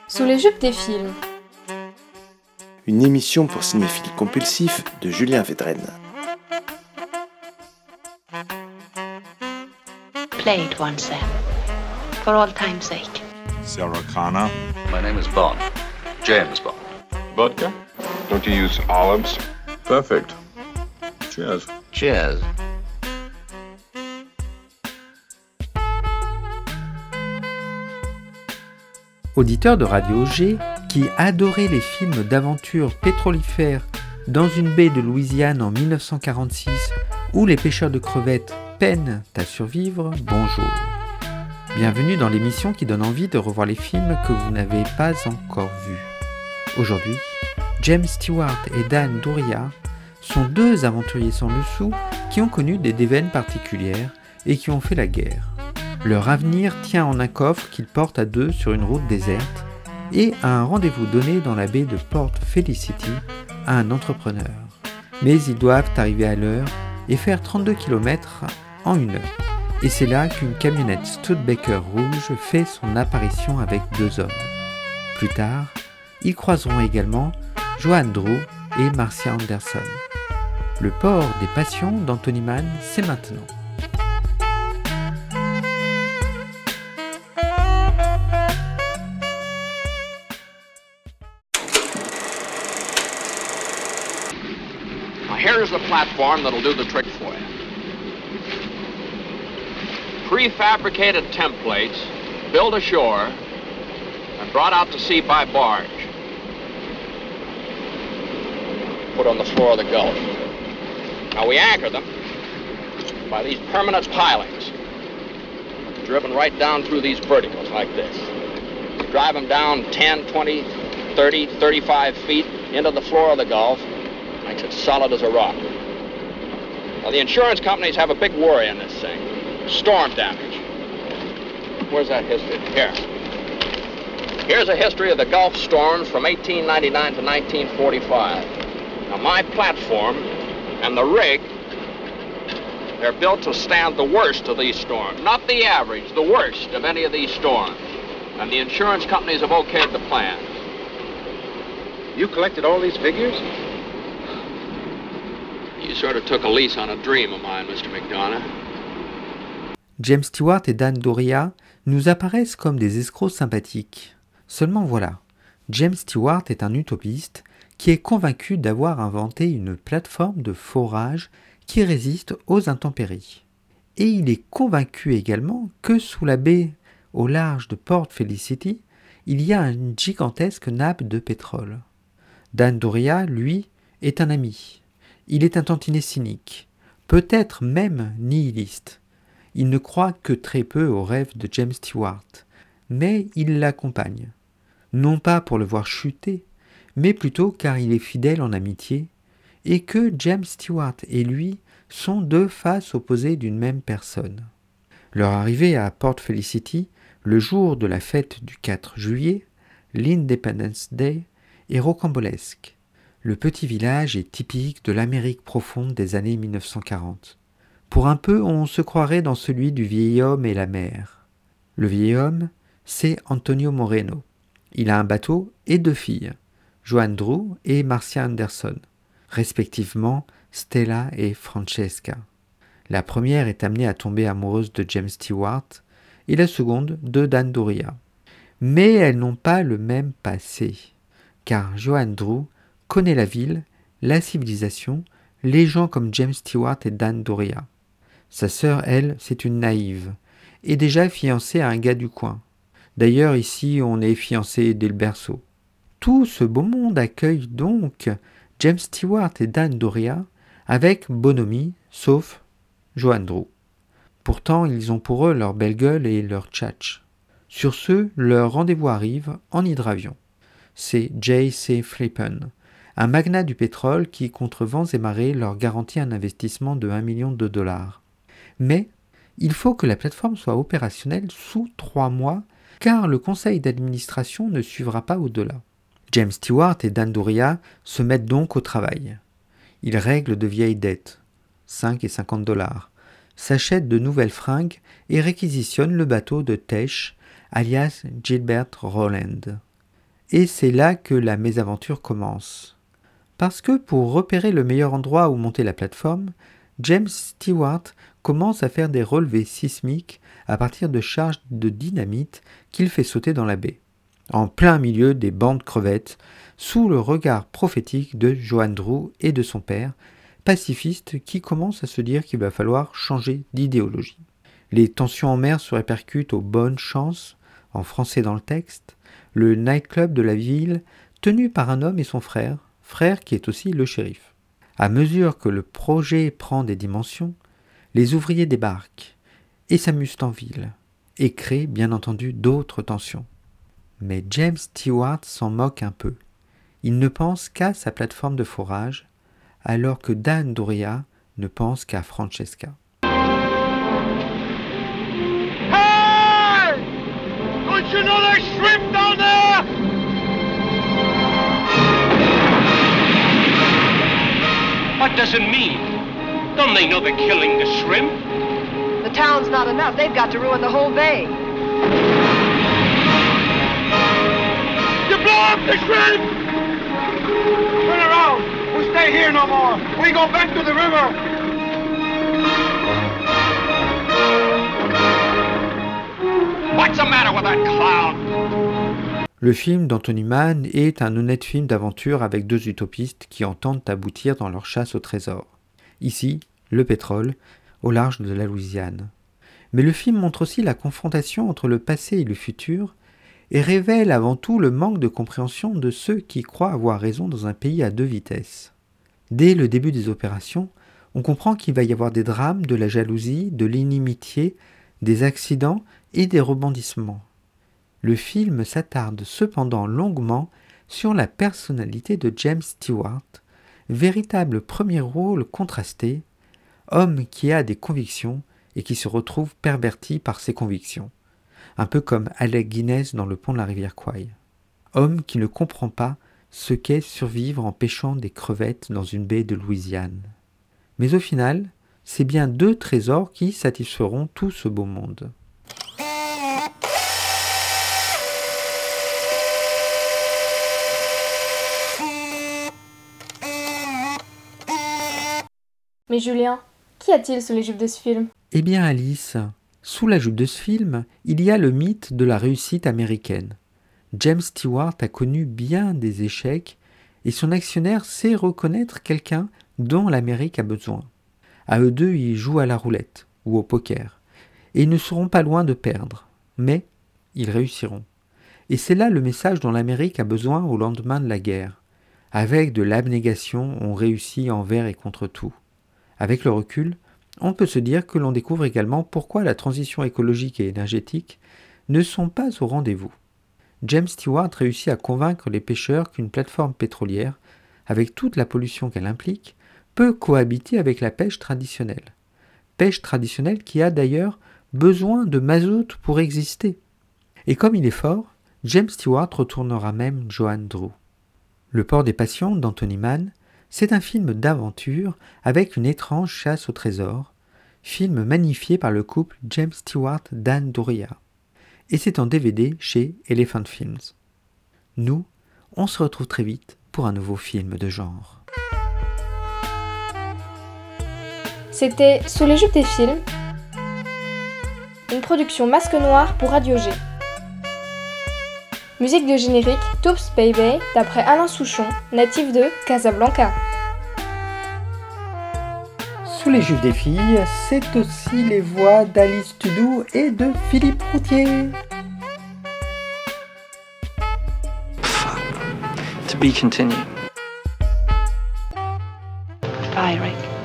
Sous les jupes des films. Une émission pour cinéphiles compulsifs de Julien Védrenne. Play it once then, for all time's sake. Sarah Connor. My name is Bond. James Bond. Vodka? Don't you use olives? Perfect. Cheers. Cheers. Auditeur de Radio G qui adorait les films d'aventure pétrolifères dans une baie de Louisiane en 1946 où les pêcheurs de crevettes peinent à survivre, bonjour. Bienvenue dans l'émission qui donne envie de revoir les films que vous n'avez pas encore vus. Aujourd'hui, James Stewart et Dan Dauria sont deux aventuriers sans le sou qui ont connu des déveines particulières et qui ont fait la guerre. Leur avenir tient en un coffre qu'ils portent à deux sur une route déserte et à un rendez-vous donné dans la baie de Port Felicity à un entrepreneur. Mais ils doivent arriver à l'heure et faire 32 km en une heure. Et c'est là qu'une camionnette Studebaker rouge fait son apparition avec deux hommes. Plus tard, ils croiseront également Joanne Dru et Marcia Anderson. Le port des passions d'Anthony Mann, c'est maintenant. Here's the platform that'll do the trick for you. Prefabricated templates built ashore and brought out to sea by barge. Put on the floor of the Gulf. Now we anchor them by these permanent pilings, driven right down through these verticals like this. Drive them down 10, 20, 30, 35 feet into the floor of the Gulf. Makes it solid as a rock. Now, the insurance companies have a big worry in this thing. Storm damage. Where's that history? Here. Here's a history of the Gulf storms from 1899 to 1945. Now, my platform and the rig, they're built to stand the worst of these storms. Not the average, the worst of any of these storms. And the insurance companies have okayed the plan. You collected all these figures? You sort of took a lease on a dream of mine, Mr. McDonough. James Stewart et Dan Dauria nous apparaissent comme des escrocs sympathiques. Seulement voilà, James Stewart est un utopiste qui est convaincu d'avoir inventé une plateforme de forage qui résiste aux intempéries. Et il est convaincu également que sous la baie au large de Port Felicity, il y a une gigantesque nappe de pétrole. Dan Dauria, lui, est un ami. Il est un tantinet cynique, peut-être même nihiliste. Il ne croit que très peu aux rêves de James Stewart, mais il l'accompagne. Non pas pour le voir chuter, mais plutôt car il est fidèle en amitié, et que James Stewart et lui sont deux faces opposées d'une même personne. Leur arrivée à Port Felicity, le jour de la fête du 4 juillet, l'Independence Day, est rocambolesque. Le petit village est typique de l'Amérique profonde des années 1940. Pour un peu, on se croirait dans celui du vieil homme et la mer. Le vieil homme, c'est Antonio Moreno. Il a un bateau et deux filles, Joanne Dru et Marcia Anderson, respectivement Stella et Francesca. La première est amenée à tomber amoureuse de James Stewart et la seconde de Dan Dauria. Mais elles n'ont pas le même passé, car Joanne Dru connaît la ville, la civilisation, les gens comme James Stewart et Dan Dauria. Sa sœur, elle, c'est une naïve, et déjà fiancée à un gars du coin. D'ailleurs, ici, on est fiancé dès le berceau. Tout ce beau monde accueille donc James Stewart et Dan Dauria avec bonhomie, sauf Joanne Dru. Pourtant, ils ont pour eux leur belle gueule et leur tchatch. Sur ce, leur rendez-vous arrive en hydravion. C'est J.C. Flippen, un magnat du pétrole qui, contre vents et marées, leur garantit un investissement de $1 million. Mais il faut que la plateforme soit opérationnelle sous 3 mois, car le conseil d'administration ne suivra pas au-delà. James Stewart et Dan Dauria se mettent donc au travail. Ils règlent de vieilles dettes, $5 et $50, s'achètent de nouvelles fringues et réquisitionnent le bateau de Tesh, alias Gilbert Rowland. Et c'est là que la mésaventure commence. Parce que pour repérer le meilleur endroit où monter la plateforme, James Stewart commence à faire des relevés sismiques à partir de charges de dynamite qu'il fait sauter dans la baie, en plein milieu des bancs de crevettes, sous le regard prophétique de Joanne Dru et de son père, pacifiste qui commence à se dire qu'il va falloir changer d'idéologie. Les tensions en mer se répercutent aux bonnes chances, en français dans le texte, le nightclub de la ville, tenu par un homme et son frère qui est aussi le shérif. À mesure que le projet prend des dimensions, les ouvriers débarquent et s'amusent en ville, et créent bien entendu d'autres tensions. Mais James Stewart s'en moque un peu. Il ne pense qu'à sa plateforme de forage, alors que Dan Doria ne pense qu'à Francesca. Hey! Don't you know there's shrimp down there? What does it mean? Don't they know they're killing the shrimp? The town's not enough. They've got to ruin the whole bay. You blow up the shrimp! Turn around. We'll stay here no more. We go back to the river. What's the matter with that clown? Le film d'Anthony Mann est un honnête film d'aventure avec deux utopistes qui entendent aboutir dans leur chasse au trésor. Ici, le pétrole, au large de la Louisiane. Mais le film montre aussi la confrontation entre le passé et le futur et révèle avant tout le manque de compréhension de ceux qui croient avoir raison dans un pays à deux vitesses. Dès le début des opérations, on comprend qu'il va y avoir des drames, de la jalousie, de l'inimitié, des accidents et des rebondissements. Le film s'attarde cependant longuement sur la personnalité de James Stewart, véritable premier rôle contrasté, homme qui a des convictions et qui se retrouve perverti par ses convictions, un peu comme Alec Guinness dans Le pont de la rivière Kwai. Homme qui ne comprend pas ce qu'est survivre en pêchant des crevettes dans une baie de Louisiane. Mais au final, c'est bien deux trésors qui satisferont tout ce beau monde. Mais Julien, qu'y a-t-il sous les jupes de ce film ? Eh bien Alice, sous la jupe de ce film, il y a le mythe de la réussite américaine. James Stewart a connu bien des échecs et son actionnaire sait reconnaître quelqu'un dont l'Amérique a besoin. À eux deux, ils jouent à la roulette ou au poker et ils ne seront pas loin de perdre, mais ils réussiront. Et c'est là le message dont l'Amérique a besoin au lendemain de la guerre. Avec de l'abnégation, on réussit envers et contre tout. Avec le recul, on peut se dire que l'on découvre également pourquoi la transition écologique et énergétique ne sont pas au rendez-vous. James Stewart réussit à convaincre les pêcheurs qu'une plateforme pétrolière, avec toute la pollution qu'elle implique, peut cohabiter avec la pêche traditionnelle. Pêche traditionnelle qui a d'ailleurs besoin de mazout pour exister. Et comme il est fort, James Stewart retournera même Joanne Dru. Le port des passions d'Anthony Mann, c'est un film d'aventure avec une étrange chasse au trésor, film magnifié par le couple James Stewart-Dan Doria. Et c'est en DVD chez Elephant Films. Nous, on se retrouve très vite pour un nouveau film de genre. C'était Sous les jupes des films, une production Masque Noir pour Radio G. Musique de générique Toops Baby d'après Alain Souchon, natif de Casablanca. Sous les jupes des filles, c'est aussi les voix d'Alice Tudou et de Philippe Routier. To be continued. Goodbye, Rick.